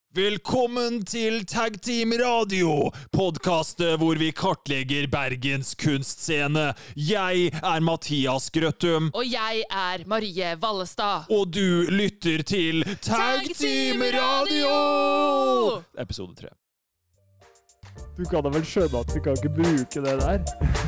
Velkommen til Tag Team Radio, podcastet hvor vi kartlegger Bergens kunstscene. Jeg er Mathias Grøttum. Og jeg er Marie Vallestad. Og du lytter til Tag Team Radio! Episode 3. Du kan da vel skjønne at vi kan ikke bruke det der?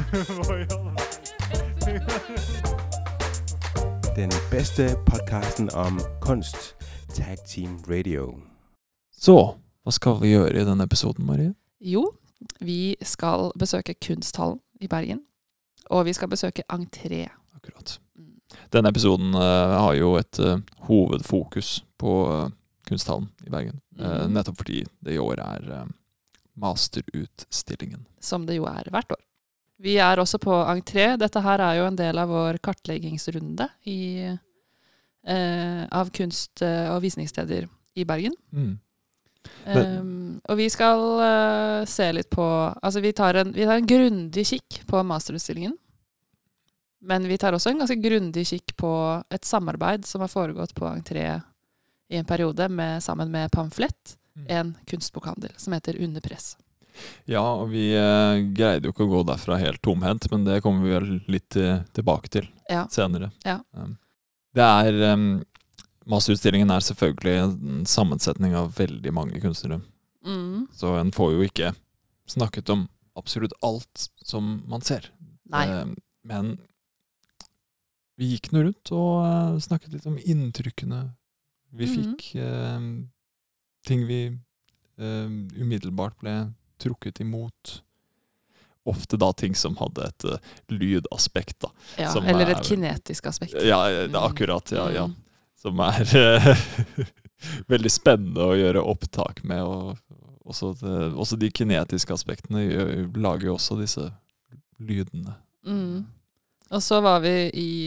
Den bedste podcasten om kunst, Tag Team Radio. Så, hva skal vi gjøre i denne episoden, Marie? Jo, vi skal besøke Kunsthallen i Bergen. Og vi skal besøke entré. Akkurat. Denne episoden har jo et hovedfokus på Kunsthallen i Bergen. Nettopp fordi det i år er masterutstillingen. Som det jo er hvert år. Vi er også på entré. Dette her er jo en del av vår kartleggingsrunde av kunst- og visningssteder i Bergen. Og vi skal se litt på, altså vi tar en grundig kikk på masterutstillingen, men vi tar også en ganske grundig kikk på et samarbeid som har foregått på entré i en periode sammen med Pamflett, en kunstbokhandel som heter Under Press. Ja, og vi greide jo ikke å gå derfra helt tomhendt, men det kommer vi vel litt tilbake til senere. Ja. Masterutstillingen er selvfølgelig en sammensetning av veldig mange kunstnere. Så en får jo ikke snakket om absolutt alt som man ser. Nei. Men vi gikk nå rundt og snakket litt om inntrykkene vi fikk. Ting vi umiddelbart ble trukket imot. Ofte da ting som hadde et lydaspekt. Da, ja, eller et kinetisk aspekt. Ja, akkurat, ja. Som er veldig spennende å gjøre opptak med, og også de kinetiske aspektene lager jo også disse lydene. Og så var vi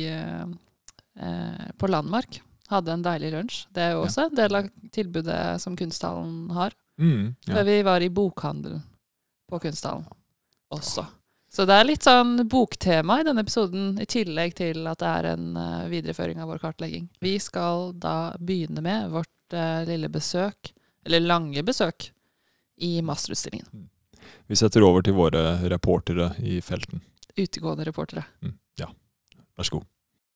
på Landmark, hadde en deilig lunsj. Det er jo også en del av tilbudet som Kunsthallen har. Vi var i bokhandel på Kunsthallen også. Så det er litt sånn boktema i denne episoden, i tillegg til at det er en videreføring av vår kartlegging. Vi skal da begynne med vårt lille besøk, eller lange besøk, i masterutstillingen. Vi setter over til våre reportere i felten. Utegående reportere. Ja, vær så god.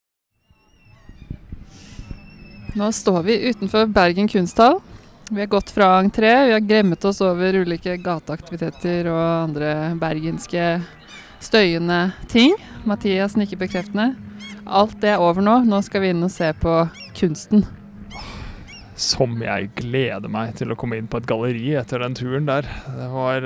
Nå står vi utenfor Bergen Kunsthall. Vi har gått fra entré, vi har gremmet oss over ulike gateaktiviteter og andre bergenske støyende ting. Mathias nikker bekreftende. Alt det er over nå. Nå skal vi inn og se på kunsten. Som jeg gleder meg til å komme inn på et galleri etter den turen der. Det var...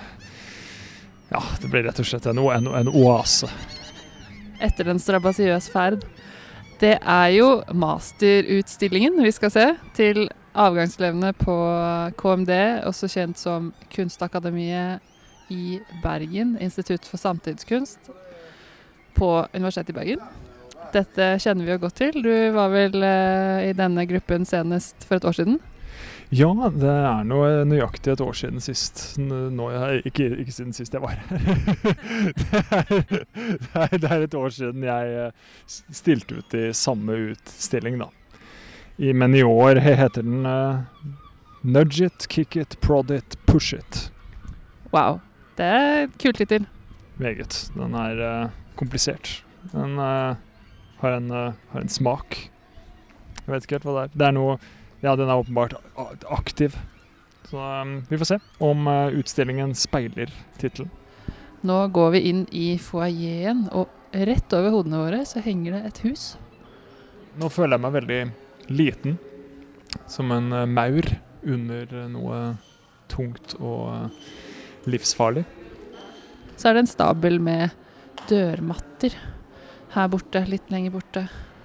det ble rett og slett en oase. Etter en strabasiøs ferd. Det er jo masterutstillingen vi skal se til avgangselevene på KMD, også kjent som Kunstakademiet i Bergen, Institutt for Samtidskunst på Universitetet i Bergen. Dette kjenner vi jo godt til. Du var vel i denne gruppen senest for et år siden? Ja, det er nøyaktig et år siden sist. Ikke siden sist jeg var her. Det er et år siden jeg stilte ut i samme utstilling da. Men i år heter den Nudge It, Kick It, Prod It, Push It. Wow. Det er et kult tittel. Meget. Den er komplisert. Den har en smak. Jeg vet ikke helt hva det er. Det er noe, den er åpenbart aktiv. Så vi får se om utstillingen speiler titelen. Nå går vi inn i foajeen, og rett over hodene våre så henger det et hus. Nå føler jeg meg veldig liten, som en maur under noe tungt og livsfarlig. Så er det en stabel med dørmatter her borte, litt lenger borte.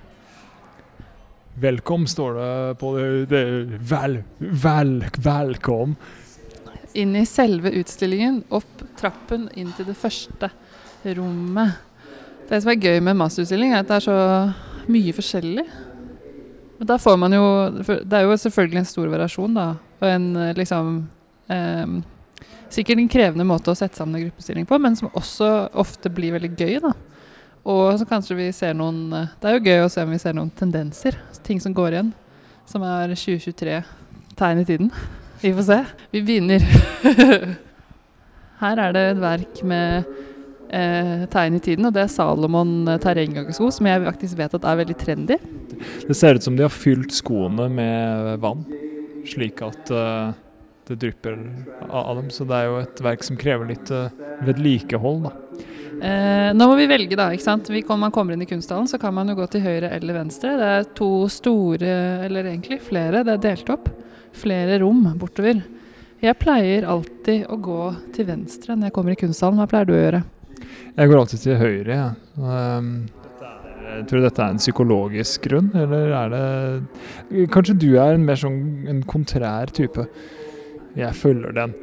Velkom står det på velkom. Inn i selve utstillingen, opp trappen inn til det første rommet. Det som er gøy med masterutstilling er at det er så mye forskjellig. Men da får man jo, det er jo selvfølgelig en stor variasjon da, og en sikkert en krevende måte å sette sammen en gruppestilling på, men som også ofte blir veldig gøy da. Og så kanskje vi ser noen, det er jo gøy å se om vi ser noen tendenser, ting som går igjen, som er 2023 tegn i tiden. Vi får se. Vi begynner. Her det et verk med tegn i tiden, og det Salomon terrengjagersko, som jeg faktisk vet at veldig trendy. Det ser ut som de har fylt skoene med vann, slik at det drypper av dem. Så det jo et verk som krever litt vedlikehold, da. Nå må vi velge da, ikke sant? Man kommer inn i kunsthallen, så kan man jo gå til høyre eller venstre. Det 2 store, eller egentlig flere, det delt opp. Flere rom bortover. Jeg pleier alltid å gå til venstre når jeg kommer i kunsthallen. Hva pleier du å gjøre? Jeg går alltid til høyre, ja. Jeg tror dette en psykologisk grunn, eller det... Kanskje du mer sånn en kontrær type. Jeg følger den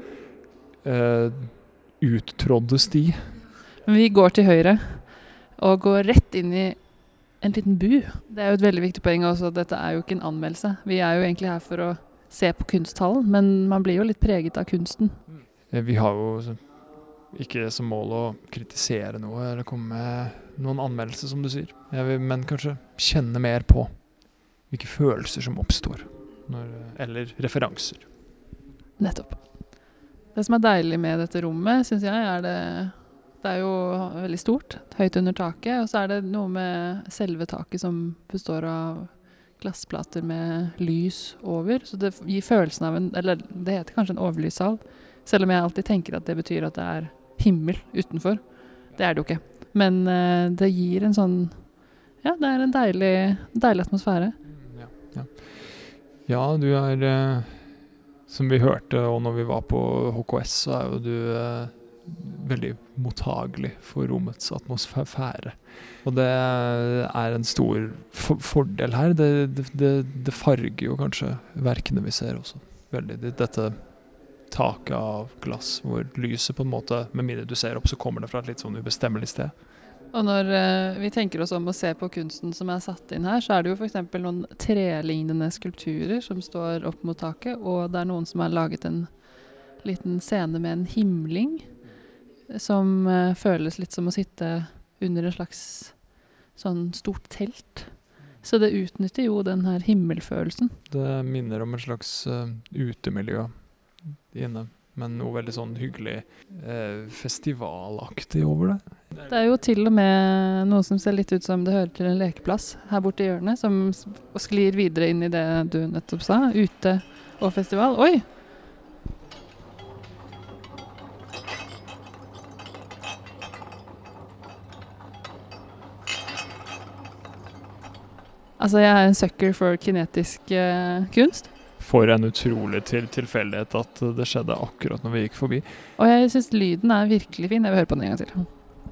uttrådde sti. Men vi går til høyre og går rett inn i en liten bu. Det jo et veldig viktig poeng også, at dette jo ikke en anmeldelse. Vi jo egentlig her for å se på kunsthallen, men man blir jo litt preget av kunsten. Vi har jo ikke som mål å kritisere noe, eller komme med noen anmeldelser, som du sier. Men kanskje kjenne mer på hvilke følelser som oppstår, eller referanser. Nettopp. Det som deilig med dette rommet, synes jeg, det jo veldig stort, høyt under taket, og så det noe med selve taket som består av glassplater med lys over, så det gir følelsen av eller det heter kanskje en overlyssal, selv om jeg alltid tenker at det betyr at det himmel utenfor. Det det jo ikke. Men det gir en sånn, ja, det en deilig atmosfære. Ja, du som vi hørte, og når vi var på HKS, så jo du veldig mottagelig for rommets atmosfære. Og det en stor fordel her. Det farger jo kanskje verkene vi ser også. Veldig. Dette taket av glass, hvor lyset på en måte, med mindre du ser opp, så kommer det fra et litt sånn ubestemmelig sted. Og når vi tenker oss om å se på kunsten som satt inn her, så det jo for eksempel noen trelignende skulpturer som står opp mot taket, og det noen som har laget en liten scene med en himling, som føles litt som å sitte under en slags sånn stort telt. Så det utnytter jo den her himmelfølelsen. Det minner om en slags utemiljø inne, men noe veldig sånn hyggelig festivalaktig over det. Det jo til og med noe som ser litt ut som det hører til en lekeplass her borte i hjørnet, som sklir videre inn i det du nettopp sa, ute og festival. Oi! Altså, jeg en sucker for kinetisk kunst. For en utrolig tilfeldighet at det skjedde akkurat når vi gikk forbi. Og jeg synes lyden virkelig fin. Jeg vil høre på den en gang til.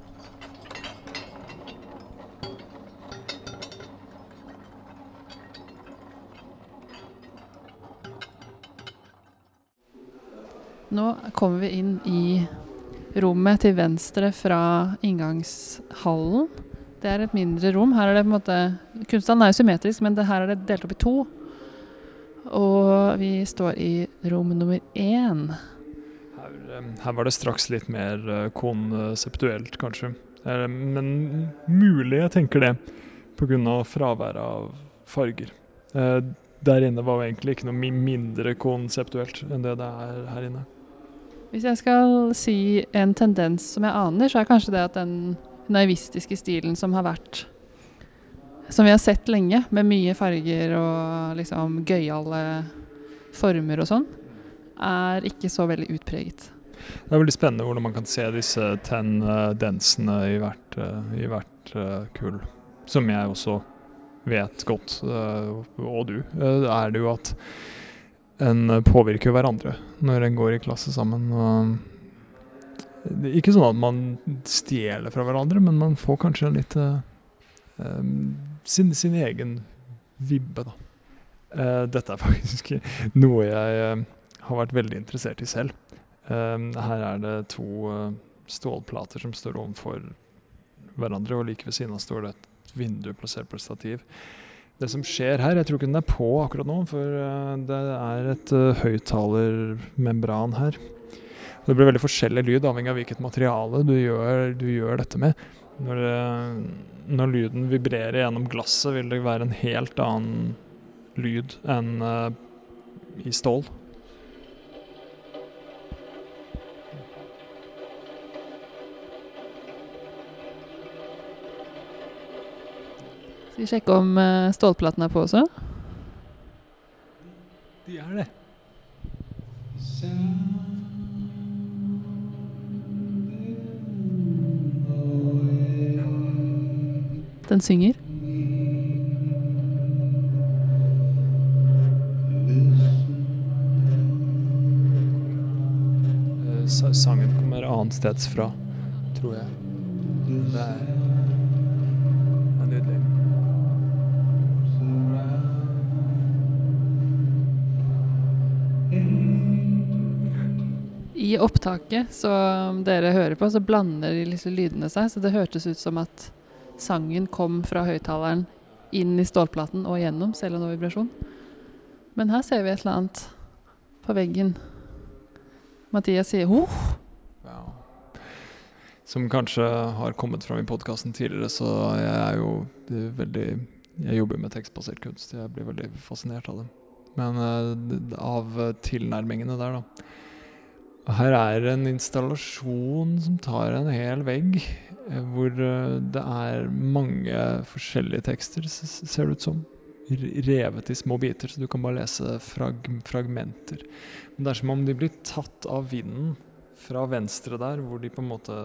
Nå kommer vi inn i rommet til venstre fra inngangshallen. Det et mindre rom. Her det på en måte... Kunsthallen jo symmetrisk, men her det delt opp i 2. Og vi står i rom nummer 1. Her var det straks litt mer konseptuelt, kanskje. Men mulig, jeg tenker det, på grunn av fraværet av farger. Der inne var jo egentlig ikke noe mindre konseptuelt enn det her inne. Hvis jeg skal si en tendens som jeg aner, så kanskje det at den naivistiske stilen som har vært, som vi har sett lenge, med mye farger og liksom gøyale former og sånn, ikke så veldig utpreget. Det veldig spennende hvordan man kan se disse tendensene i hvert kull, som jeg også vet godt, og du, det jo at en påvirker hverandre når en går i klasse sammen, og det ikke sånn at man stjeler fra hverandre, men man får kanskje litt sin egen vibbe, da. Dette faktisk noe jeg har vært veldig interessert i selv. Her det 2 stålplater som står overfor hverandre, og like ved siden av står det et vindu plassert på et stativ. Det som skjer her, jeg tror ikke den på akkurat nå, for det et høyttalermembran her. Det blir veldig forskjellig lyd, avhengig av hvilket materiale du gjør dette med. Når lyden vibrerer gjennom glasset, vil det være en helt annen lyd enn i stål. Skal vi sjekke om stålplaten er på også? De det. Den synger. Sangen kommer annet steds fra, tror jeg. Det er nydelig. I opptaket som dere hører på, så blander de liksom lydene seg, så det hørtes ut som at sangen kom fra høyttaleren inn i stålplaten og gjennom, selv om det var vibrasjon. Men her ser vi et eller annet på veggen. Mathias sier «Ho!» Ja. Som kanskje har kommet fram i podcasten tidligere, så jeg jeg jobber med tekstbasert kunst. Jeg blir veldig fascinert av det. Men av tilnærmingene der da. Her en installasjon som tar en hel vegg, hvor det mange forskjellige tekster, ser det ut som. Revet i små biter, så du kan bare lese fragmenter. Men det som om de blir tatt av vinden fra venstre der, hvor de på en måte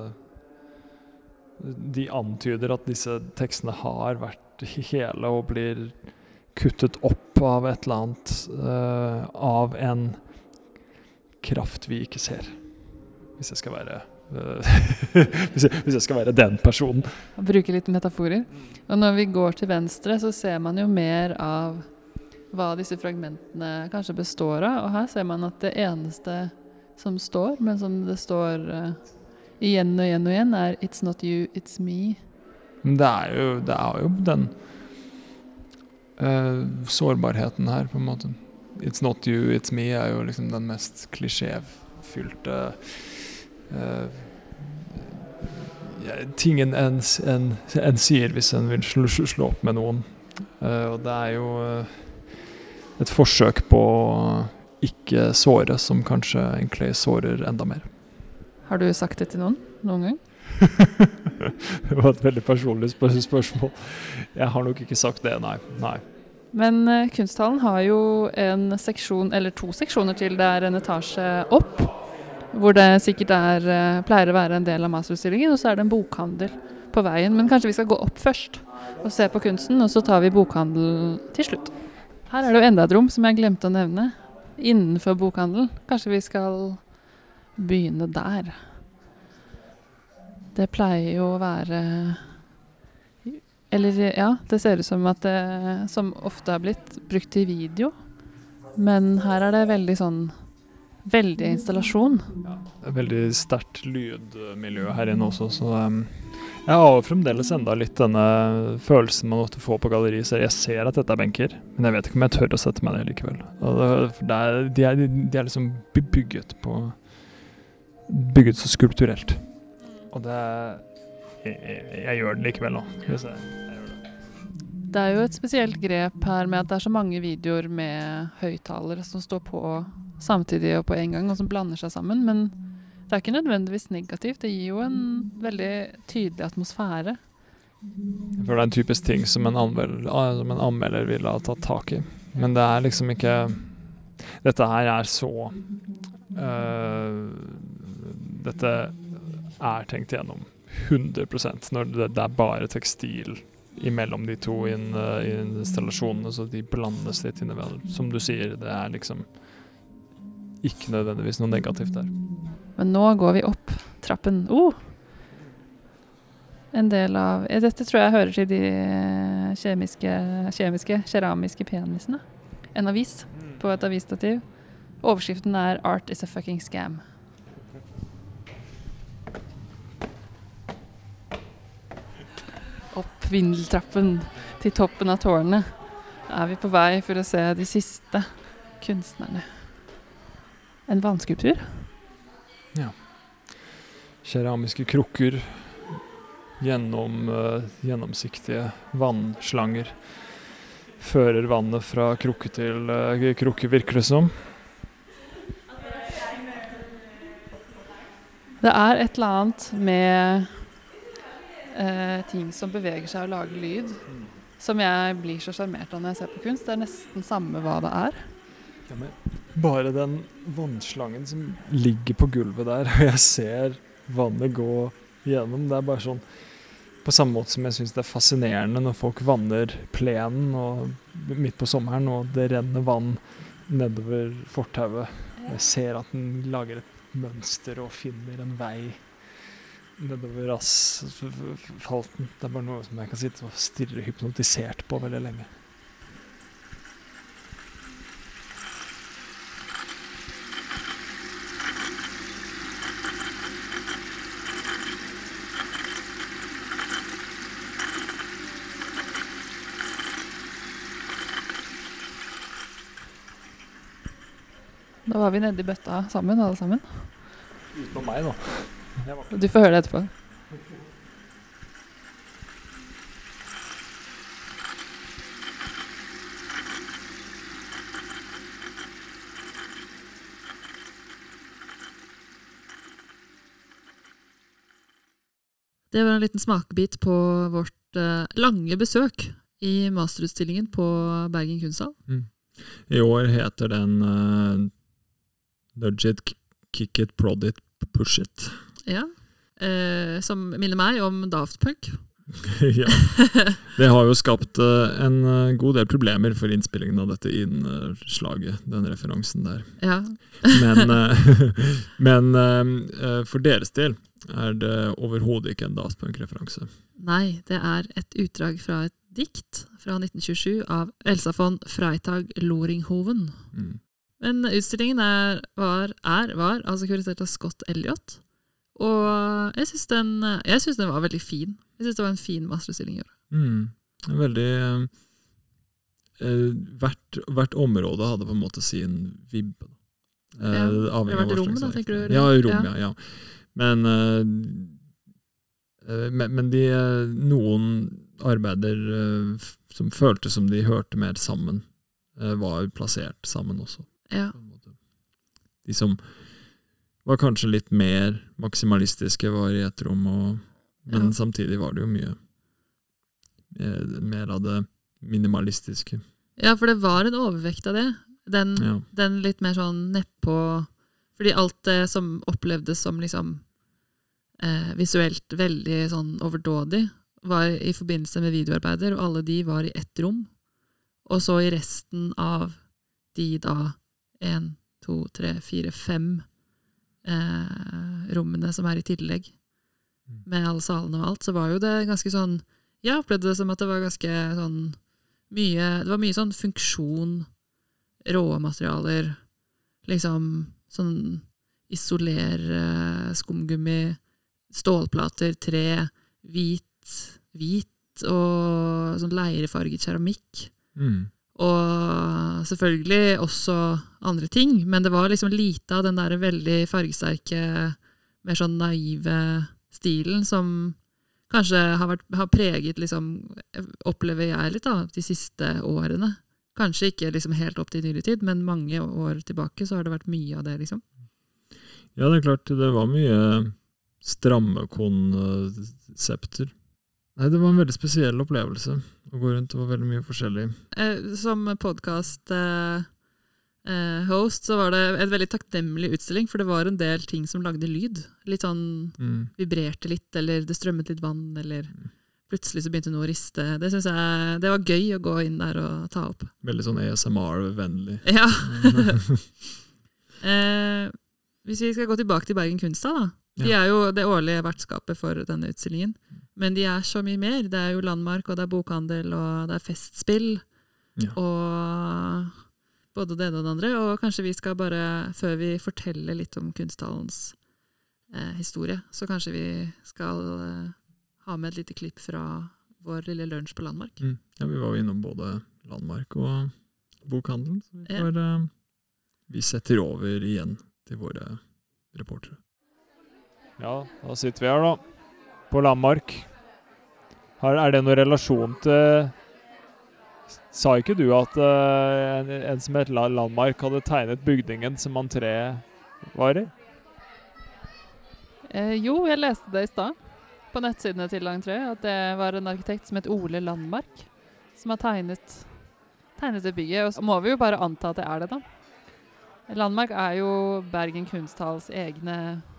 de antyder at disse tekstene har vært hele og blir kuttet opp av et eller annet, av en kraft vi ikke ser. Hvis jeg skal være hvis jeg skal være den personen. Og bruke litt metaforer. Og når vi går til venstre, så ser man jo mer av hva disse fragmentene kanskje består av. Og her ser man at det eneste som står, men som det står igjen og igjen og igjen, «It's not you, it's me». Det er jo den sårbarheten her, på en måte. «It's not you, it's me» er jo liksom den mest klisjéfylte tingen en sier hvis en vil slå opp med noen. Og det er jo et forsøk på å ikke såre, som kanskje egentlig sårer enda mer. Har du sagt det til noen gang? Det var et veldig personlig spørsmål. Jeg har nok ikke sagt det, nei. Men Kunsthallen har jo en seksjon, eller 2 seksjoner til, det en etasje opp, hvor det sikkert pleier å være en del av masterutstillingen, og så det en bokhandel på veien. Men kanskje vi skal gå opp først og se på kunsten, og så tar vi bokhandel til slutt. Her det jo enda et rom som jeg glemte å nevne, innenfor bokhandel. Kanskje vi skal begynne der. Det pleier jo å være... Eller ja, det ser ut som at det som ofte har blitt brukt i video, men her det veldig installasjon. Ja, det veldig sterkt lydmiljø her inne også, så jeg har fremdeles enda litt denne følelsen man måtte få på galleri, så jeg ser at dette benker, men jeg vet ikke om jeg tør å sette meg ned likevel. Og de liksom bygget så skulpturelt, og jeg gjør det likevel nå, skal vi se. Det jo et spesielt grep her med at det så mange videoer med høyttalere som står på samtidig og på en gang, og som blander seg sammen, men det ikke nødvendigvis negativt. Det gir jo en veldig tydelig atmosfære. For det en typisk ting som en anmelder ville ha tatt tak i. Men det liksom ikke... Dette her så... dette tenkt gjennom 100%, når det bare tekstil imellom de to installasjonene, så de blandes litt innimellom. Som du sier, det liksom ikke nødvendigvis noe negativt der. Men nå går vi opp trappen. En del av... Dette tror jeg hører til de keramiske penisene. En avis på et avisstativ. Overskriften «Art is a fucking scam». Opp vindeltrappen til toppen av tårnet vi på vei for å se de siste kunstnerne. En vannskulptur? Ja. Keramiske krukker, gjennomsiktige vannslanger, fører vannet fra krukke til krukke, virker det som. Det et eller annet med ting som beveger seg og lager lyd, som jeg blir så sjarmert av når jeg ser på kunst. Det er nesten samme hva det er. Ja, men bare den vannslangen som ligger på gulvet der, og jeg ser vannet gå gjennom, det er bare sånn, på samme måte som jeg synes det er fascinerende når folk vanner plenen og midt på sommeren, og det renner vann nedover fortauet. Jeg ser at den lager et mønster og finner en vei nedover asfalten. Det er bare noe som jeg kan sitte og stirre hypnotisert på veldig lenge. Da var vi nede i bøtta sammen, alle sammen. Utenom meg, da. Du får høre det etterpå. Det var en liten smakebit på vårt lange besøk i masterutstillingen på Bergen Kunsthall. I år heter den Nudge It, Kick It, Prod It, Push It. Ja, som minner meg om Daft Punk. Ja, det har jo skapt en god del problemer for innspillingen av dette innslaget, den referansen der. Ja. Men for deres del er det overhodet ikke en Daft Punk-referanse. Nei, det er et utdrag fra et dikt fra 1927 av Elsa von Freytag Loringhoven. Men utstillingen var altså kuratert av Scott Elliott, og jeg synes den var veldig fin. Jeg synes det var en fin masterutstilling i år. Veldig hvert område hadde på en måte sin vibbe. Ja, det har vært rom da, tenker du? Ja, rom, ja. Men noen arbeider som føltes som de hørte mer sammen, var plassert sammen også. Ja. De som var kanskje litt mer maksimalistiske var i et rom, men samtidig var det jo mye mer av det minimalistiske. Ja, for det var en overvekt av det. Den litt mer sånn nedpå, fordi alt det som opplevdes som liksom visuelt veldig sånn overdådig, var i forbindelse med videoarbeider, og alle de var i ett rom. Og så i resten av de da 1, 2, 3, 4, 5 rommene som er i tillegg, med alle salene og alt, så var jo det ganske sånn, jeg opplevde det som at det var ganske sånn det var mye sånn funksjon, råmaterialer, liksom sånn skumgummi, stålplater, tre, hvit og sånn leirefarget keramikk. Og selvfølgelig også andre ting, men det var liksom lite av den der veldig fargesterke, mer sånn naive stilen som kanskje har preget, liksom, opplever jeg litt da, de siste årene. Kanskje ikke liksom helt opp til nyere tid, men mange år tilbake så har det vært mye av det, liksom. Ja, det er klart, det var mye stramme konsepter. Nei, det var en veldig spesiell opplevelse å gå rundt. Det var veldig mye forskjellig. Som podcast host så var det en veldig takknemlig utstilling, for det var en del ting som lagde lyd. Litt sånn vibrerte litt, eller det strømmet litt vann, eller plutselig så begynte noe å riste. Det synes jeg, det var gøy å gå inn der og ta opp. Veldig sånn ASMR-vennlig. Ja. Hvis vi skal gå tilbake til Bergen Kunsthall da. De er jo det årlige vertskapet for denne utstillingen. Men de er så mye mer. Det er jo landmark, og det er bokhandel, og det er festspill. Ja. Og både det ene og det andre. Og kanskje vi skal bare, før vi forteller litt om Kunsthallens historie, så kanskje vi skal ha med et lite klipp fra vår lille lunsj på Landmark. Ja, vi var jo innom både Landmark og bokhandelen. Så vi setter over igjen til våre reportere. Ja, da sitter vi her da, på Landmark. Er det noen relasjon til... Sa ikke du at en som het Landmark hadde tegnet bygningen som entré var i? Jo, jeg leste det i stad på nettsidene til Entré, at det var en arkitekt som het Ole Landmark, som har tegnet det bygget. Og så må vi jo bare anta at det det da. Landmark jo Bergen Kunsthalls egne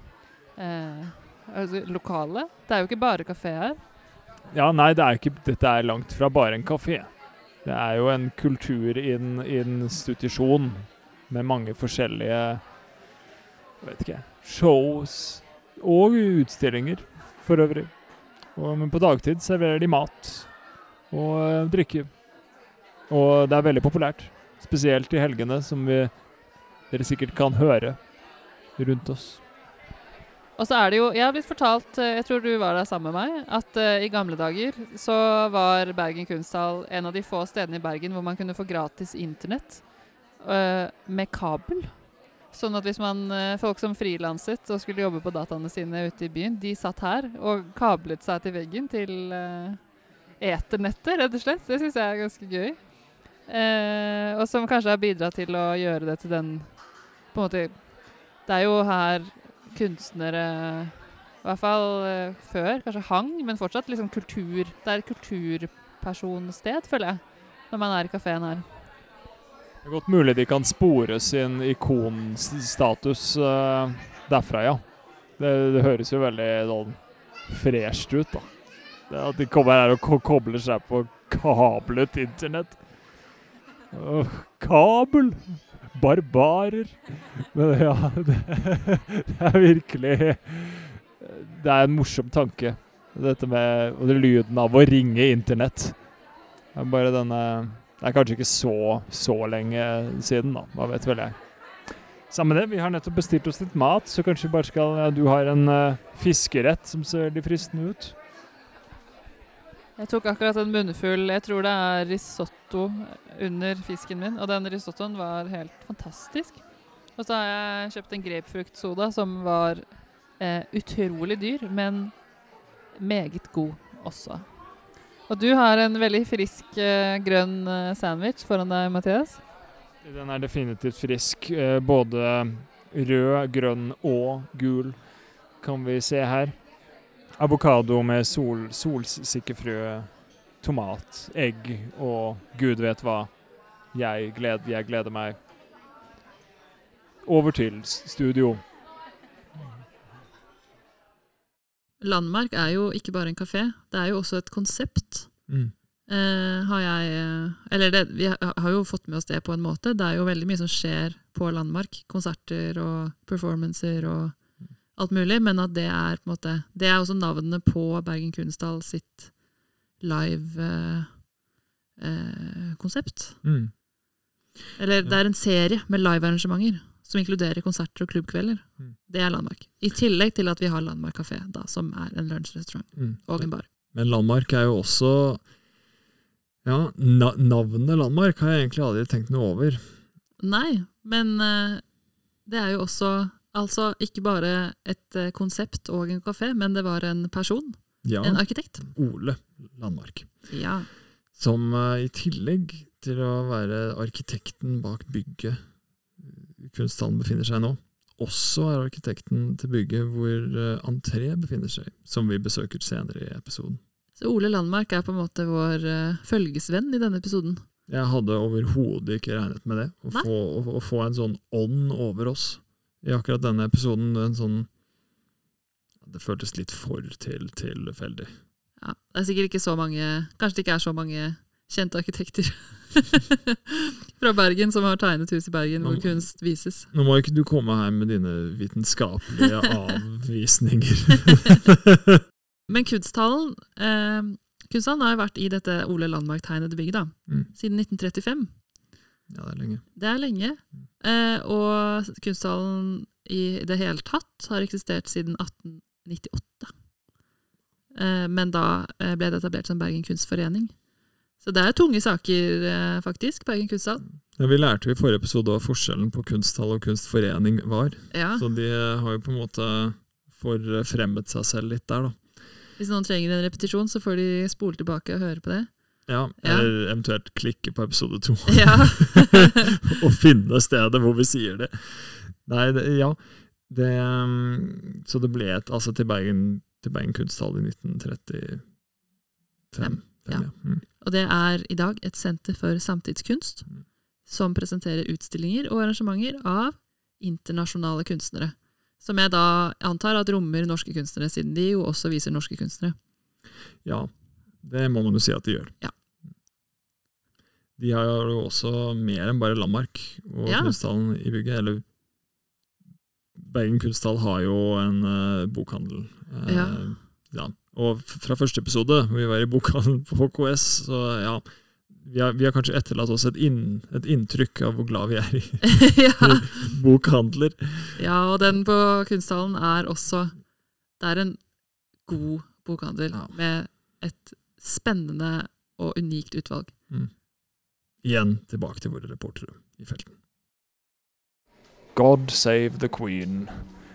lokale. Det jo ikke bare kafé her. Ja, nei, dette langt fra bare en kafé. Det jo en kulturinstitusjon med mange forskjellige, jeg vet ikke, shows og utstillinger for øvrig. Men på dagtid serverer de mat og drikke. Og det veldig populært, spesielt i helgene, som dere sikkert kan høre rundt oss. Og så det jo, jeg har blitt fortalt, jeg tror du var der sammen med meg, at i gamle dager så var Bergen Kunsthall en av de få stedene i Bergen hvor man kunne få gratis internett med kabel. Sånn at hvis folk som frilanset og skulle jobbe på dataene sine ute i byen, de satt her og kablet seg til veggen til eternettet, rett og slett. Det synes jeg ganske gøy. Og som kanskje har bidratt til å gjøre det til den, på en måte, det jo her kunstnere, i hvert fall før, kanskje hang, men fortsatt liksom kultur. Det et kulturpersonsted, føler jeg, når man i kaféen her. Det godt mulig de kan spore sin ikonstatus derfra, ja. Det høres jo veldig sånn fresht ut, da. At de kommer her og kobler seg på kablet internett. Kabel! Barbarer! Men ja, det virkelig, det en morsom tanke. Dette med lyden av å ringe internett. Bare denne, det kanskje ikke så lenge siden da, hva vet vel jeg. Samme det, vi har nettopp bestilt oss litt mat, så kanskje bare du har en fiskerett som ser litt fristende ut. Jeg tok akkurat en munnfull, jeg tror det risotto under fisken min, og den risottoen var helt fantastisk. Og så har jeg kjøpt en grapefruktsoda som var utrolig dyr, men meget god også. Og du har en veldig frisk grønn sandwich foran deg, Mathias. Den definitivt frisk, både rød, grønn og gul, kan vi se her. Avokado med solsikkefrø, tomat, egg og Gud vet hva. Jeg gleder meg. Over til studio. Landmark jo ikke bare en kafé, det jo også et konsept. Vi har jo fått med oss det på en måte. Det jo veldig mye som skjer på Landmark. Konserter og performancer og alt mulig, men at det på en måte, det også navnene på Bergen Kunsthall sitt live-konsept. Eller det en serie med live-arrangementer som inkluderer konserter og klubbkvelder. Det Landmark. I tillegg til at vi har Landmark Café, da, som en lunsjrestaurant og en bar. Men Landmark jo også, ja, navnet Landmark har jeg egentlig aldri tenkt noe over. Nei, men det jo også altså ikke bare et konsept og en kafé, men det var en person, en arkitekt. Ole Landmark. Ja. Som i tillegg til å være arkitekten bak bygget Kunsthallen befinner seg nå, også arkitekten til bygget hvor entré befinner seg, som vi besøker senere i episoden. Så Ole Landmark på en måte vår følgesvenn i denne episoden? Jeg hadde overhodet ikke regnet med det, å få en sånn ånd over oss. I akkurat denne episoden, en sånn, det føltes litt for tilfeldig. Ja, det sikkert ikke så mange, kanskje det ikke så mange kjente arkitekter fra Bergen som har tegnet hus i Bergen hvor kunst vises. Nå må ikke du komme her med dine vitenskapelige avvisninger. Men Kunsthallen har jo vært i dette Ole Landmark-tegnede bygget da, siden 1935. Ja, det lenge. Det lenge. Og Kunsthallen i det hele tatt har eksistert siden 1898. Men da ble det etablert som Bergen Kunstforening. Så det tunge saker, faktisk, Bergen Kunsthall. Ja, vi lærte i forrige episode hva forskjellen på kunsthall og kunstforening var. Ja. Så de har jo på en måte forfremmet seg selv litt der, da. Hvis noen trenger en repetisjon, så får de spole tilbake og høre på det. Ja, eller eventuelt klikke på episode 2. Ja. Og finne stedet hvor vi sier det. Nei, så det ble til Bergen Kunsthall i 1935. Ja. Og det I dag et senter for samtidskunst, som presenterer utstillinger og arrangementer av internasjonale kunstnere. Som jeg da antar at rommer norske kunstnere, siden de jo også viser norske kunstnere. Ja, det må man jo si at de gjør. Ja. De har jo også mer enn bare Landmark og kunsthallen i bygget, eller Bergen kunsthall har jo en bokhandel. Ja. Og fra første episode, hvor vi var i bokhandelen på KS, så ja, vi har kanskje etterlatt oss et inntrykk av hvor glad vi i i bokhandler. Ja, og den på kunsthallen også, det en god bokhandel med et spennende og unikt utvalg. Igjen tilbake til våre reportere i felten. God save the Queen.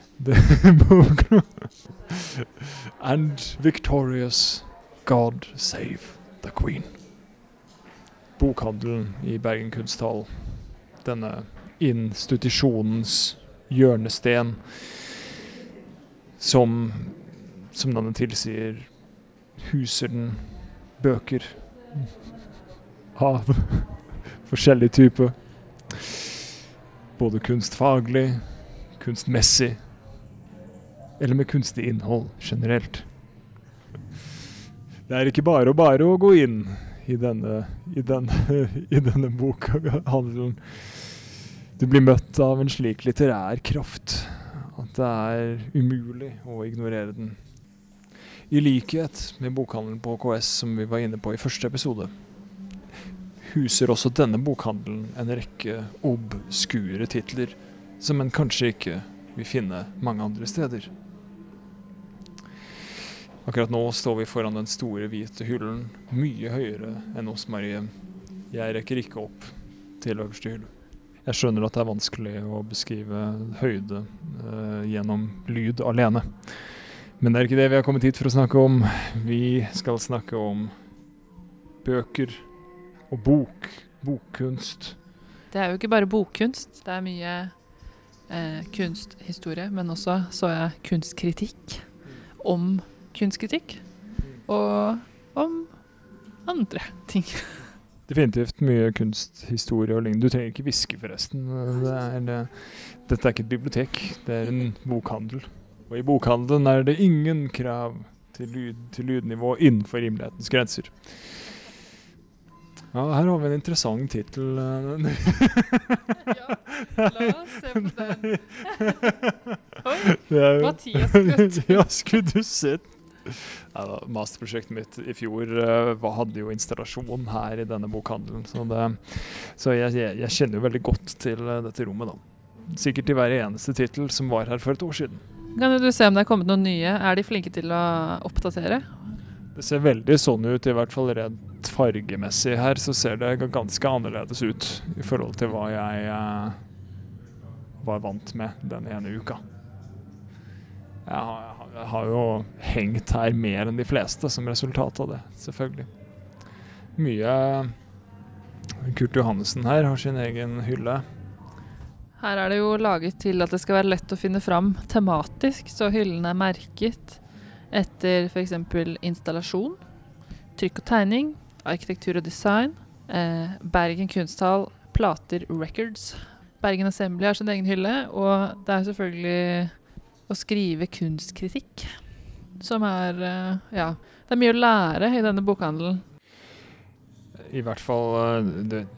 And victorious God save the Queen. Bokhandelen i Bergen kunsthall. Denne institusjonens hjørnesten som navnet tilsier huser den bøker av forskjellig type. Både kunstfaglig, kunstmessig, eller med kunstig innhold generelt. Det ikke bare å gå inn i denne bokhandelen. Du blir møtt av en slik litterær kraft at det umulig å ignorere den. I likhet med bokhandelen på KS som vi var inne på i første episode, huser også denne bokhandelen en rekke obskure titler som en kanskje ikke vil finne mange andre steder. Akkurat nå står vi foran den store hvite hyllen, mye høyere enn oss, Marie. Jeg rekker ikke opp til øverste hylle. Jeg skjønner at det vanskelig å beskrive høyde gjennom lyd alene. Men det ikke det vi har kommet hit for å snakke om. Vi skal snakke om bøker og bokkunst. Det jo ikke bare bokkunst, det mye kunsthistorie, men også så jeg kunstkritikk om kunstkritikk, og om andre ting. Definitivt mye kunsthistorie og lignende. Du trenger ikke viske forresten. Dette ikke et bibliotek, det en bokhandel. Og i bokhandelen det ingen krav til lydnivå innenfor rimelighetens grenser. Ja, her har vi en interessant titel. Ja, la oss se på den. Oi, Mathias Gutt. Ja, skulle du sett. Ja, masterprosjektet mitt i fjor hadde jo installasjon her i denne bokhandelen. Så jeg kjenner jo veldig godt til dette rommet da. Sikkert til hver eneste titel som var her for et år siden. Kan du se om det kommet noen nye? De flinke til å oppdatere? Det ser veldig sånn ut, i hvert fall rent fargemessig her, så ser det ganske annerledes ut i forhold til hva jeg var vant med denne ene uka. Jeg har jo hengt her mer enn de fleste som resultat av det, selvfølgelig. Mye Kurt Johannessen her har sin egen hylle. Her det jo laget til at det skal være lett å finne fram tematisk, så hyllene merket etter for eksempel installasjon, trykk og tegning, arkitektur og design, Bergen kunsthall, plater, records. Bergen Assembly har sin egen hylle, og det selvfølgelig å skrive kunstkritikk, som ja, det mye å lære i denne bokhandelen. I hvert fall,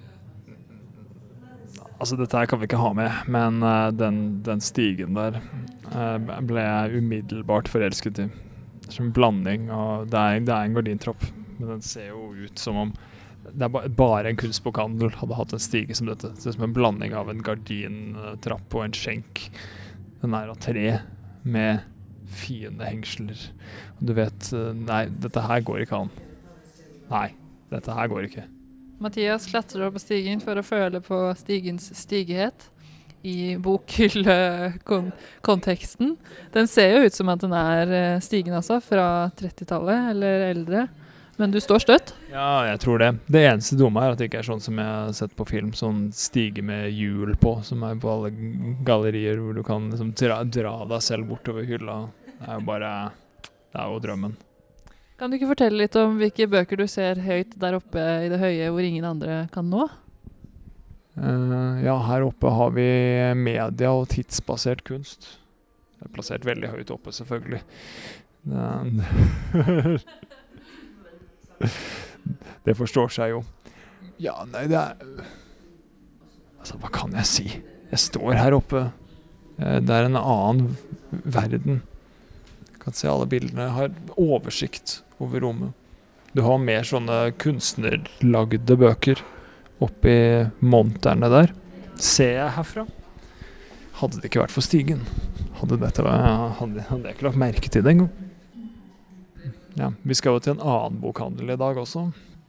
altså dette her kan vi ikke ha med, men den stigen der ble jeg umiddelbart forelsket i. Som en blanding av, det en gardintrapp, men den ser jo ut som om det bare en kunstbokhandel hadde hatt en stige som dette. Det som en blanding av en gardintrapp og en skjenk. Den av tre med fine hengsler. Og du vet, nei, dette her går ikke an. Nei, dette her går ikke. Mathias klatrer opp på stigen for å føle på stigens stighet i bokhylle-konteksten. Den ser jo ut som at den stigen altså, fra 30-tallet eller eldre. Men du står støtt? Ja, jeg tror det. Det eneste dumme at det ikke sånn som jeg har sett på film, sånn stige med hjul på, som på alle gallerier hvor du kan liksom, dra deg selv bortover hylla. Det jo bare, det jo drømmen. Kan du ikke fortelle litt om hvilke bøker du ser høyt der oppe i det høye, hvor ingen andre kan nå? Ja, her oppe har vi media og tidsbasert kunst. Det er plassert veldig høyt oppe, selvfølgelig. Det forstår seg jo. Ja, nei, det er... Altså, hva kan jeg si? Jeg står her oppe. Det er en annen verden. Jeg kan se alle bildene. Jeg har oversikt over rommet. Du har mer sånne kunstnerlagde bøker oppi monterne der. Ser jeg herfra? Hadde det ikke vært for stigen, hadde jeg ikke lagt merke til det en gang. Ja, vi skal jo til en annen bokhandel i dag også.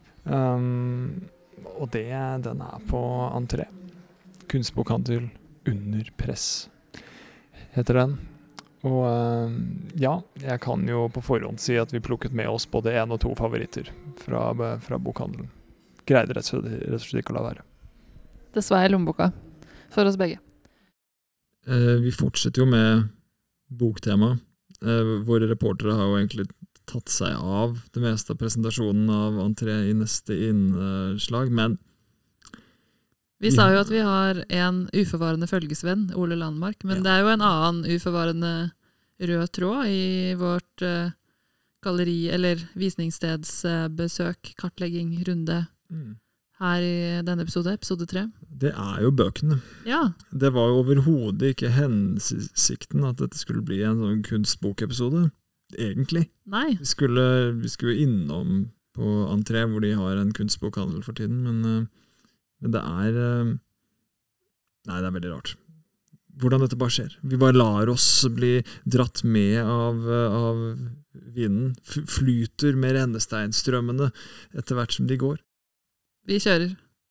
Og den er på entré. Kunstbokhandel under press heter den. Og ja, jeg kan jo på forhånd si at vi plukket med oss både 1 og 2 favoritter fra bokhandelen. Greide rett og slett ikke å la være. Det svei i lommeboka for oss begge. Vi fortsetter jo med boktema. Våre reportere har jo egentlig tatt seg av det meste av presentasjonen av entré i neste innslag, men vi sa jo at vi har en uforvarende følgesvenn, Ole Landmark, men det er jo en annen uforvarende rød tråd i vårt galleri, eller visningsstedsbesøk, kartlegging, runde her i denne episode 3. Det er jo bøkene. Ja. Det var jo overhodet ikke hensikten at dette skulle bli en sånn kunstbokepisode, egentlig. Nei. Vi skulle innom på entré hvor de har en kunstbokhandel for tiden, men det er nei, det er veldig rart hvordan dette bare skjer. Vi bare lar oss bli dratt med av vinden, flyter med rennesteinstrømmene etter hvert som de går. Vi kjører.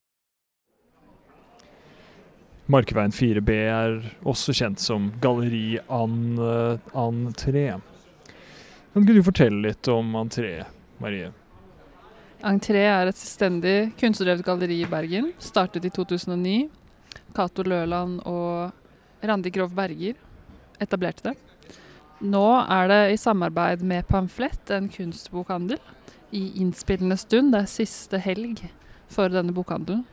Markveien 4B er også kjent som Galleri Entré. Kan ikke du fortelle litt om entré, Marie? Entré er et selvstendig kunstdrevet galleri i Bergen, startet i 2009. Cato Løland og Randi Grov Berger etablerte det. Nå er det i samarbeid med Pamflett, en kunstbokhandel, i innspillende stund. Det er siste helg for denne bokhandelen,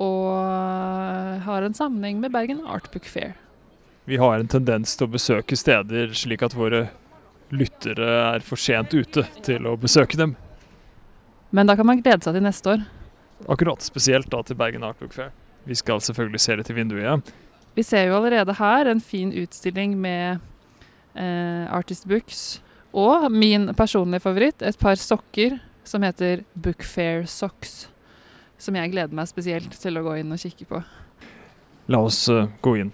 og har en sammenheng med Bergen Art Book Fair. Vi har en tendens til å besøke steder slik at våre lyttere er for sent ute til å besøke dem. Men da kan man glede seg til neste år. Akkurat, spesielt da til Bergen Art Book Fair. Vi skal selvfølgelig se litt i vinduet. Vi ser jo allerede her en fin utstilling med Artist Books, og min personlige favoritt, et par sokker som heter Book Fair Socks, som jeg gleder meg spesielt til å gå inn og kikke på. La oss gå inn.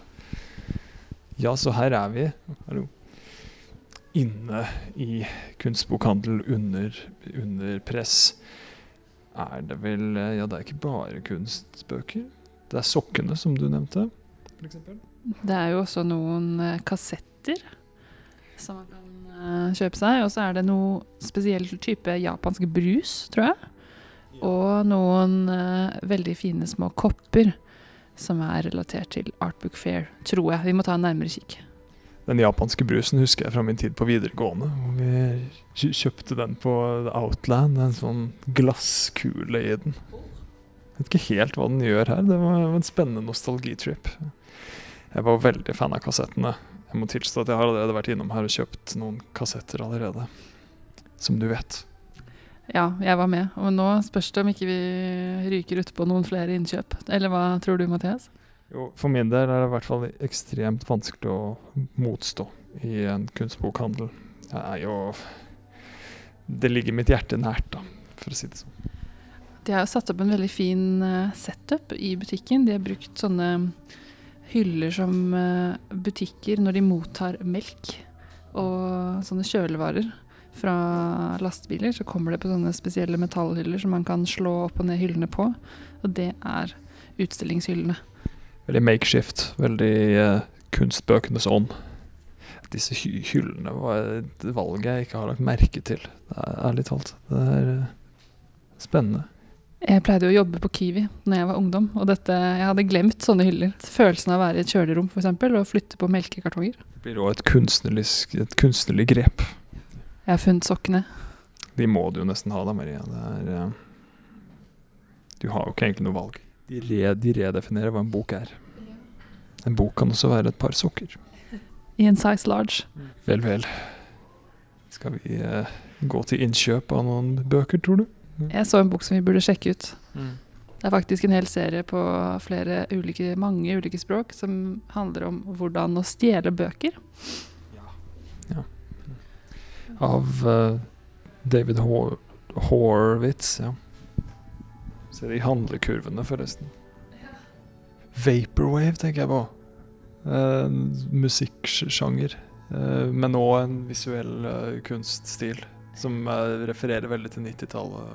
Ja, så her er vi. Hallo. Inne i kunstbokhandel under press. Er det vel, ja, det er ikke bare kunstbøker. Det er sokkene som du nevnte, for eksempel. Det er jo også noen kassetter som man kan kjøpe seg, og så er det noe spesiell type japansk brus, tror jeg. Og noen veldig fine små kopper som er relatert til Art Book Fair, tror jeg. Vi må ta en nærmere kikk. Den japanske brusen husker jeg fra min tid på videregående. Vi kjøpte den på Outland, en sånn glasskule i den. Jeg vet ikke helt hva den gjør her. Det var en spennende nostalgitrip. Jeg var veldig fan av kassettene. Jeg må tilstå at jeg har allerede vært innom her og kjøpt noen kassetter allerede. Som du vet. Ja, jeg var med. Og nå spørs det om ikke vi ryker ut på noen flere innkjøp. Eller hva tror du, Mathias? Jo, for min del er det i hvert fall ekstremt vanskelig å motstå i en kunstbokhandel. Det ligger mitt hjerte nært, da, for å si det sånn. De har satt opp en veldig fin setup i butikken. De har brukt sånne hyller som butikker når de mottar melk og sånne kjølevarer fra lastebiler, så kommer det på sånne spesielle metallhyller som man kan slå opp og ned hyllene på, og det er utstillingshyllene. Veldig makeshift, veldig kunstbøkenes ånd. Disse hyllene var et valg jeg ikke har lagt merke til, ærlig talt. Det er spennende. Jeg pleide å jobbe på Kiwi når jeg var ungdom, og jeg hadde glemt sånne hyller. Følelsen av å være i et kjølerom, for eksempel, og flytte på melkekartonger. Det blir også et kunstnerlig grep. Jeg har funnet sokkene. De må du jo nesten ha da, Maria. Du har jo ikke egentlig noe valg. De redefinerer hva en bok er. En bok kan også være et par sokker. I en size large. Vel. Skal vi gå til innkjøp av noen bøker, tror du? Jeg så en bok som vi burde sjekke ut. Det er faktisk en hel serie på mange ulike språk som handler om hvordan å stjele bøker. Ja. Av David Horowitz, ja. Ser de handlekurvene forresten. Vaporwave tenker jeg på. Musikksjanger. Men også en visuell kunststil som refererer veldig til 90-tallet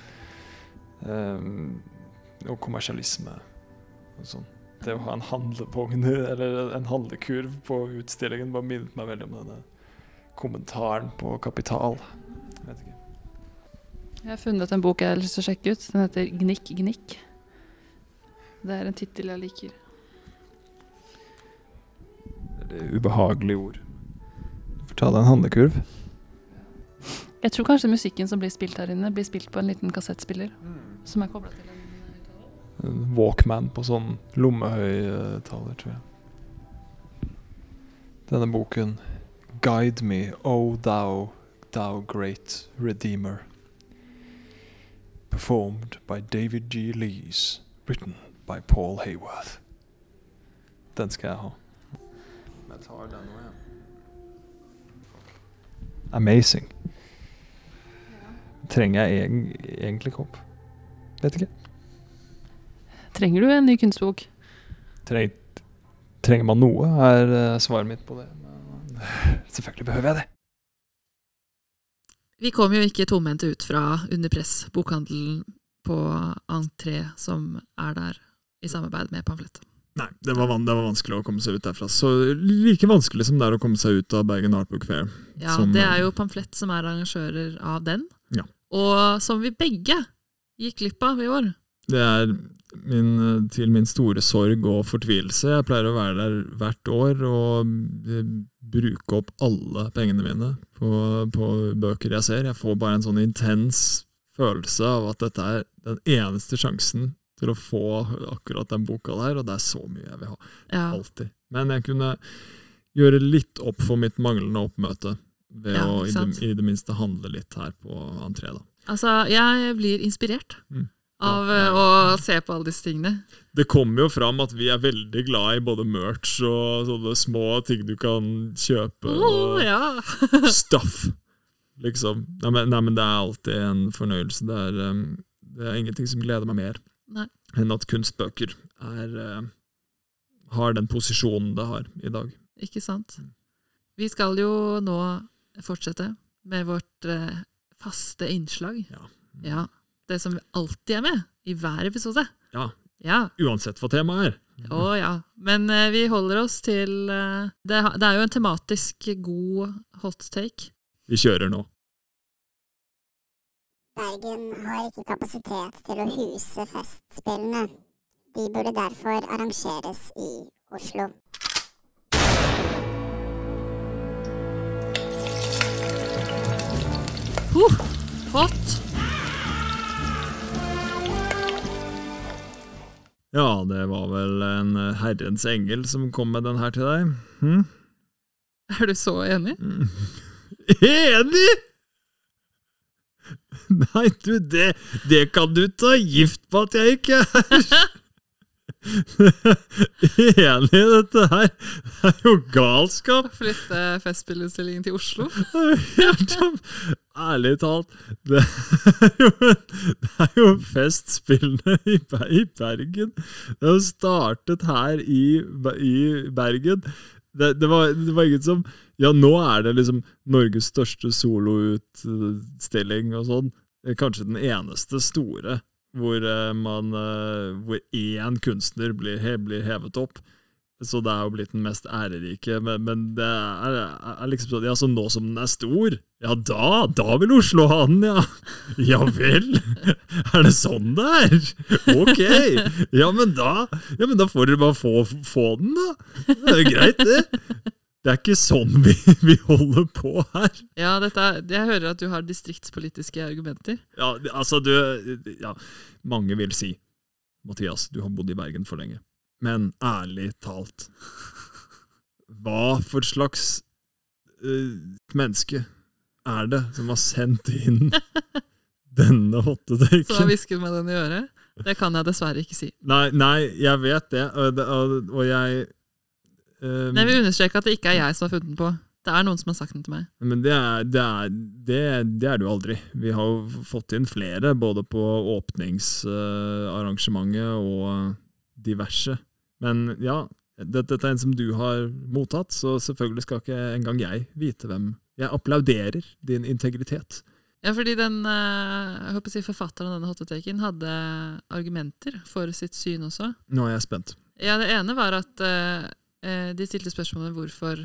og kommersialisme og sånn. Det å ha en handlepogn eller en handlekurv på utstillingen bare minnet meg veldig om denne kommentaren på Kapital. Jeg vet ikke. Jeg har funnet en bok jeg har lyst til å sjekke ut. Den heter Gnikk, Gnikk. Det er en titel jeg liker. Det er ubehagelige ord. Du får ta deg en handlekurv. Jeg tror kanskje musikken som blir spilt her inne blir spilt på en liten kassettspiller som er koblet til en Walkman på sånn lommehøytaler, tror jeg. Denne boken Guide Me, O Thou Great Redeemer, performed by David G. Lees, written by Paul Hayworth. Den skal jeg ha. Jeg tar den nå, ja. Amazing. Trenger jeg egentlig kopp? Vet ikke. Trenger du en ny kunstbok? Trenger man noe, er svaret mitt på det. Men selvfølgelig behøver jeg det. Vi kom jo ikke tomhendte ut fra Under Press, bokhandelen på entré som er der i samarbeid med Pamflett. Nei, det var vanskelig å komme seg ut derfra. Så like vanskelig som det er å komme seg ut av Bergen Art Book Fair. Ja, det er jo Pamflett som er arrangører av den. Ja. Og som vi begge gikk glipp av i år. Det er til min store sorg og fortvilelse. Jeg pleier å være der hvert år og bruke opp alle pengene mine på bøker jeg ser. Jeg får bare en sånn intens følelse av at dette er den eneste sjansen til å få akkurat den boka der, og det er så mye jeg vil ha. Ja. Alltid. Men jeg kunne gjøre litt opp for mitt manglende oppmøte ved å i det minste handle litt her på entré da. Altså, jeg blir inspirert av å se på alle disse tingene. Det kommer jo fram at vi er veldig glad i både merch og sånne små ting du kan kjøpe og stuff. Liksom. Nei, men det er alltid en fornøyelse. Det er ingenting som gleder meg mer enn at kunstbøker har den posisjonen det har i dag. Ikke sant? Vi skal jo nå fortsette med vårt faste innslag. Ja. Det som vi alltid er med i hver episode. Ja. Uansett hva temaet er. Ja. Men vi holder oss til det er jo en tematisk god hot take. Vi kjører nå. Bergen har ikke kapasitet til å huse festspillene. De burde derfor arrangeres i Oslo. Hot! Ja, det var vel en herrens engel som kom med den her til deg. Er du så enig? Enig?! Nei, du, det kan du ta gift på at jeg ikke er. Enig i dette her. Det er jo galskap. Flytte festspillutstillingen til Oslo. Ærlig talt, det er jo festspillene i Bergen. Det har startet her i Bergen. Det var ingen som nå er det liksom Norges største soloutstilling og sånn. Kanskje den eneste store hvor én kunstner blir hevet opp. Så det er jo blitt den mest ærerike, men det er liksom sånn, så nå som den er stor, da vil Oslo ha den, ja vel, er det sånn det er? Ok, men da får dere bare få den da, det er jo greit det. Det ikke sånn vi holder på her. Ja, jeg hører at du har distriktspolitiske argumenter. Ja, altså mange vil si, Mathias, du har bodd i Bergen for lenge. Men ærlig talt, hva for slags menneske det som har sendt inn denne hottetekken? Så har visket meg den i øret? Det kan jeg dessverre ikke si. Nei, jeg vet det, og jeg... Jeg vil understreke at det ikke jeg som har funnet den på. Det noen som har sagt den til meg. Men det er jo aldri. Vi har jo fått inn flere, både på åpningsarrangementet og diverse. Men ja, dette en som du har mottatt, så selvfølgelig skal ikke engang jeg vite hvem. Jeg applauderer din integritet. Ja, fordi jeg håper å si forfatteren av denne hottetaken hadde argumenter for sitt syn også. Nå er jeg spent. Ja, det ene var at de stilte spørsmålet hvorfor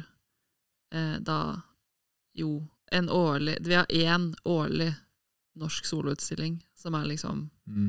vi har en årlig norsk soloutstilling som liksom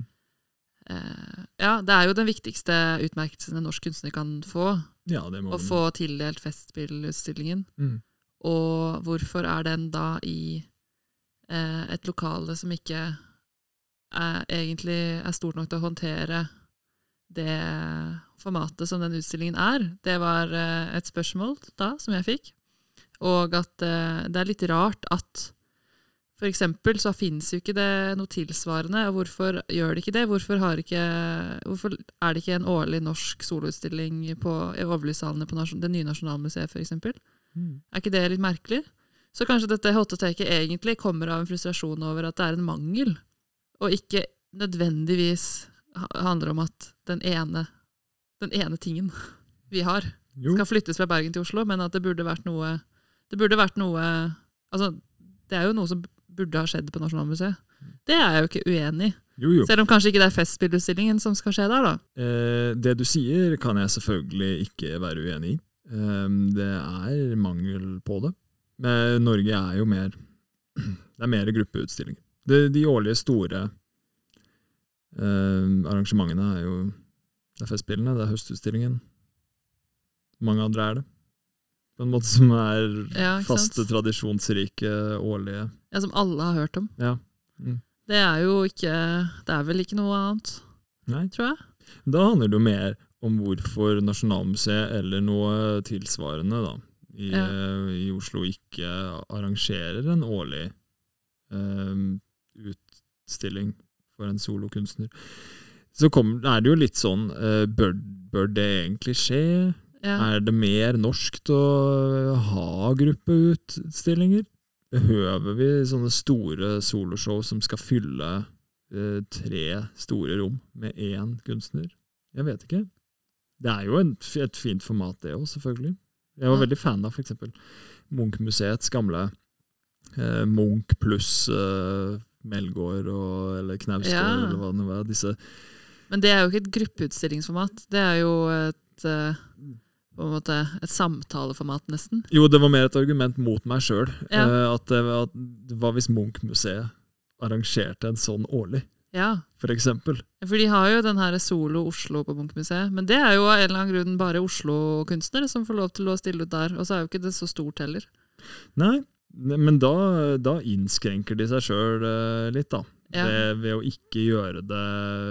det jo den viktigste utmerkelsen en norsk kunstner kan få, ja, det må å få tildelt festspillutstillingen. Og hvorfor den da i et lokale som ikke egentlig stort nok til å håndtere det formatet som den utstillingen Det var et spørsmål da, som jeg fikk. Og at det litt rart at for eksempel så finnes jo ikke det noe tilsvarende, og hvorfor gjør det ikke det? Hvorfor det ikke en årlig norsk soloutstilling i overlyssalene på det nye Nasjonalmuseet for eksempel? Ikke det litt merkelig? Så kanskje dette hottetaket egentlig kommer av en frustrasjon over at det en mangel, og ikke nødvendigvis handler om at den ene tingen vi har skal flyttes fra Bergen til Oslo, men at det burde vært noe altså, det jo noe som burde ha skjedd på Nasjonalmuseet. Det jeg jo ikke uenig i. Jo. Selv om kanskje ikke det festspillutstillingen som skal skje der da. Det du sier kan jeg selvfølgelig ikke være uenig i. Det mangel på det. Men Norge jo mer det mer gruppeutstillinger. De årlige store arrangementene jo det festspillene, det høstutstillingen. Mange andre det. På en måte som faste, tradisjonsrike, årlige. Ja, som alle har hørt om. Ja. Det jo ikke, det vel ikke noe annet, Nei. Tror jeg. Da handler det jo mer om hvorfor Nasjonalmuseet eller noe tilsvarende da, i Oslo ikke arrangerer en årlig utstilling for en solokunstner. Så det jo litt sånn, bør det egentlig skje? Ja. Det mer norskt å ha gruppeutstillinger? Behøver vi sånne store soloshow som skal fylle 3 store rom med 1 kunstner? Jeg vet ikke. Det jo et fint format det også, selvfølgelig. Jeg var veldig fan av for eksempel Munch-museets gamle Munch pluss Melgaard eller Knausgård eller hva det var. Disse. Men det jo ikke et gruppeutstillingsformat. Det jo på en måte et samtaleformat nesten. Jo, det var mer et argument mot meg selv. At det var hvis Munch-museet arrangerte en sånn årlig. Ja. For eksempel. For de har jo den her Solo Oslo på Munch-museet, men det jo av en eller annen grunn bare Oslo-kunstnere som får lov til å stille ut der, og så jo ikke det så stort heller. Nei, men da innskrenker de seg selv litt da. Ved å ikke gjøre det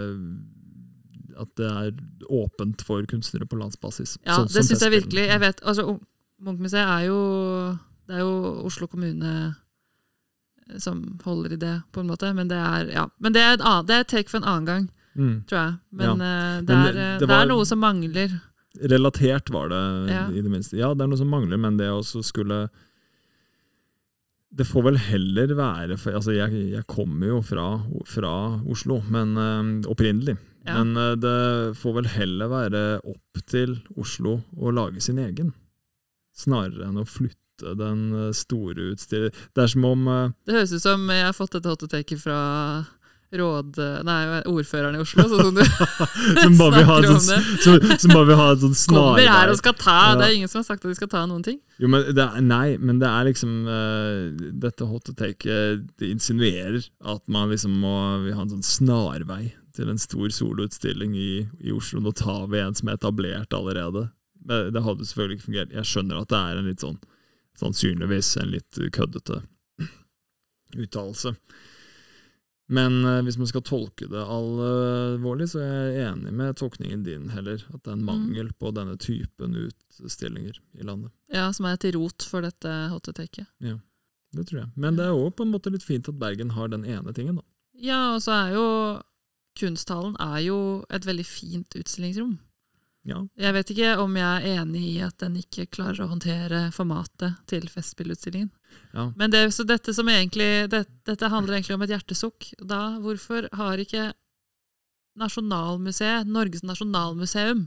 at det åpent for kunstnere på landsbasis. Ja, det synes jeg virkelig. Jeg vet, altså Munch-museet det jo Oslo kommune som holder i det på en måte, men det men det et take for en annen gang, tror jeg. Men det noe som mangler. Relatert var det i det minste. Ja, det noe som mangler, men det også skulle det får vel heller være, for altså jeg kommer jo fra Oslo, men opprinnelig. Ja. Men det får vel heller være opp til Oslo å lage sin egen, snarere enn å flytte den store utstillingen. Det som om... Det høres ut som jeg har fått et hottetaket fra ordføreren i Oslo, sånn som du snakker om det. Som bare vil ha et sånn snarvei. Kommer her og skal ta, det ingen som har sagt at de skal ta noen ting. Jo, men men det liksom dette hottetaket, det insinuerer at man liksom vil ha en sånn snarvei til en stor soloutstilling i Oslo. Nå tar vi en som etablert allerede. Men det hadde selvfølgelig ikke fungert. Jeg skjønner at det en litt sånn, sannsynligvis en litt køddete uttalelse. Men hvis man skal tolke det alvorlig, så jeg enig med tolkningen din heller, at det en mangel på denne typen utstillinger i landet. Ja, som til rot for dette hot-take-et. Ja, det tror jeg. Men det jo på en måte litt fint at Bergen har den ene tingen da. Ja, og så jo kunsthallen jo et veldig fint utstillingsrom. Ja. Jeg vet ikke om jeg enig i at den ikke klarer å håndtere formatet til festspillutstillingen. Ja. Men så dette handler egentlig om et hjertesukk. Da, hvorfor har ikke Nasjonalmuseet, Norges Nasjonalmuseum,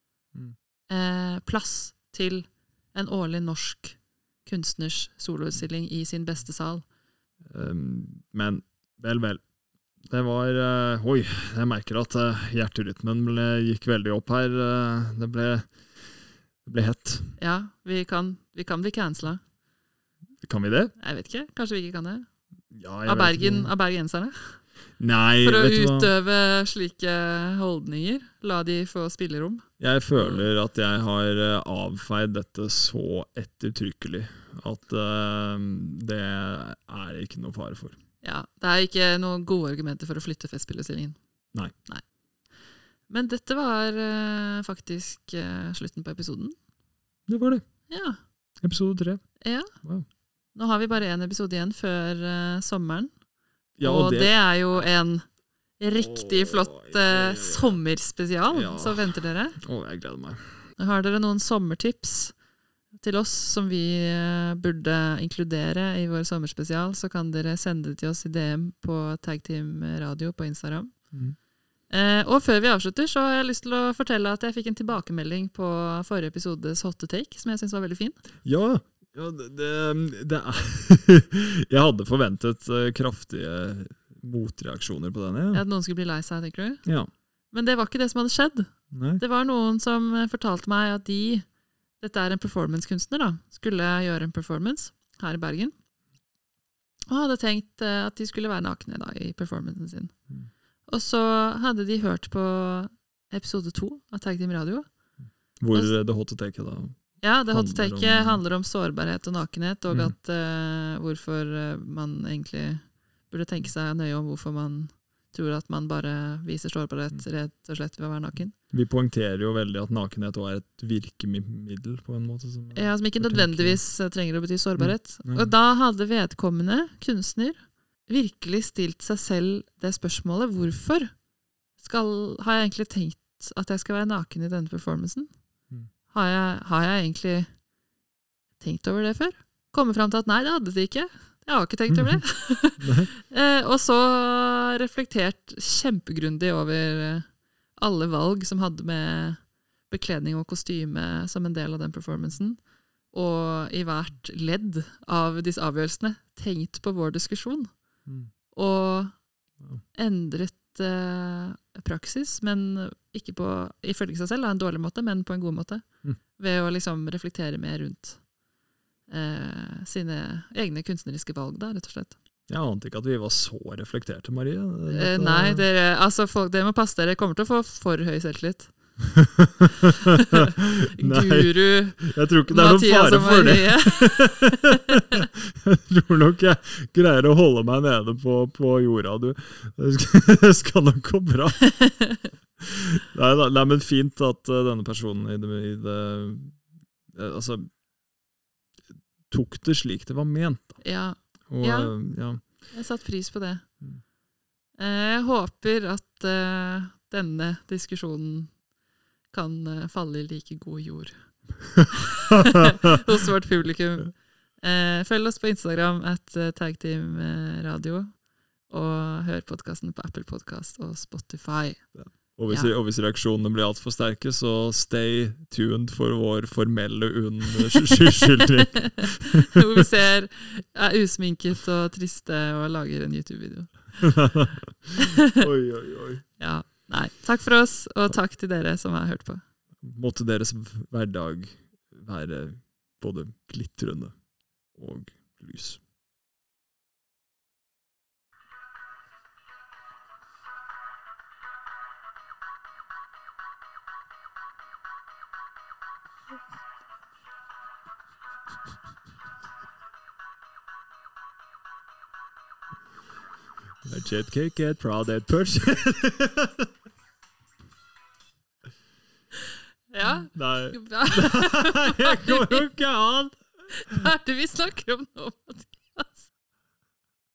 plass til en årlig norsk kunstners soloutstilling i sin beste sal? Men vel. Det var, jeg merker at hjerterytmen gikk veldig opp her. Det ble hett. Ja, vi kan bli cancela. Kan vi det? Jeg vet ikke, kanskje vi ikke kan det. Ja, av bergenserne? Nei, for å vet du hva? utøve slike holdninger, la de få spillerom. Jeg føler at jeg har avfeid dette så ettertrykkelig at det ikke noe fare for. Ja, det ikke noen gode argumenter for å flytte festspillutstillingen. Nei. Men dette var faktisk slutten på episoden. Det var det. Ja. Episode 3. Ja. Wow. Nå har vi bare en episode igjen før sommeren. Ja, og det jo en riktig flott sommerspesial, så venter dere. Jeg gleder meg. Har dere noen sommertips til oss som vi burde inkludere i vår sommerspesial, så kan dere sende det til oss i DM på Tag Team Radio på Instagram. Og før vi avslutter, så har jeg lyst til å fortelle at jeg fikk en tilbakemelding på forrige episodes hot take, som jeg synes var veldig fin. Ja, det jeg hadde forventet kraftige motreaksjoner på denne. Ja, at noen skulle bli lei seg, tenker du? Ja. Men det var ikke det som hadde skjedd. Nei. Det var noen som fortalte meg at dette en performancekunstner da, skulle gjøre en performance her i Bergen, og hadde tenkt at de skulle være nakne da, i performancen sin. Og så hadde de hørt på episode 2 av Tag Team Radio. Hvor det hot-take da? Ja, det hot-take handler om sårbarhet og nakenhet, og at hvorfor man egentlig burde tenke seg nøye om hvorfor man tror at man bare viser sårbarhet rett og slett ved å være naken. Vi poengterer jo veldig at nakenhet også et virkemiddel på en måte. Som ikke nødvendigvis trenger å bety sårbarhet. Og da hadde vedkommende kunstner virkelig stilt seg selv det spørsmålet, hvorfor har jeg egentlig tenkt at jeg skal være naken i denne performancen? Har jeg egentlig tenkt over det før? Kommer frem til at nei, det hadde de ikke. Jeg har ikke tenkt over det. Og så reflektert kjempegrundig over alle valg som hadde med bekledning og kostyme som en del av den performancen. Og i hvert ledd av disse avgjørelsene tenkt på vår diskusjon. Og endret praksis, men ikke ifølge seg selv, en dårlig måte, men på en god måte. Ved å liksom reflektere mer rundt sine egne kunstneriske valg, da, rett og slett. Jeg ante ikke at vi var så reflekterte, Marie. Nei, dere må passe dere. Kommer til å få for høy selvtillit. Guru jeg tror ikke det noen fare for det. Jeg tror nok jeg greier å holde meg nede på jorda, du. Det skal nok gå bra. Nei, men fint at denne personen i det altså tok det slik det var ment. Ja. Og, ja. Jeg satt pris på det. Jeg håper at denne diskusjonen kan falle i like god jord hos vårt publikum. Følg oss på Instagram @tagteamradio, og hør podcasten på Apple Podcast og Spotify. Og hvis reaksjonene blir alt for sterke, så stay tuned for vår formelle unnskyldning. Hvor vi usminket og triste og lager en YouTube-video. Oi. Ja. Nei, takk for oss, og takk til dere som har hørt på. Måtte deres hverdag være både glitrende og lys. Jet cake, get proud and push. Ja. Nei. Hva Jeg går jo ikke an. er det vi snakker om nå, Mathias?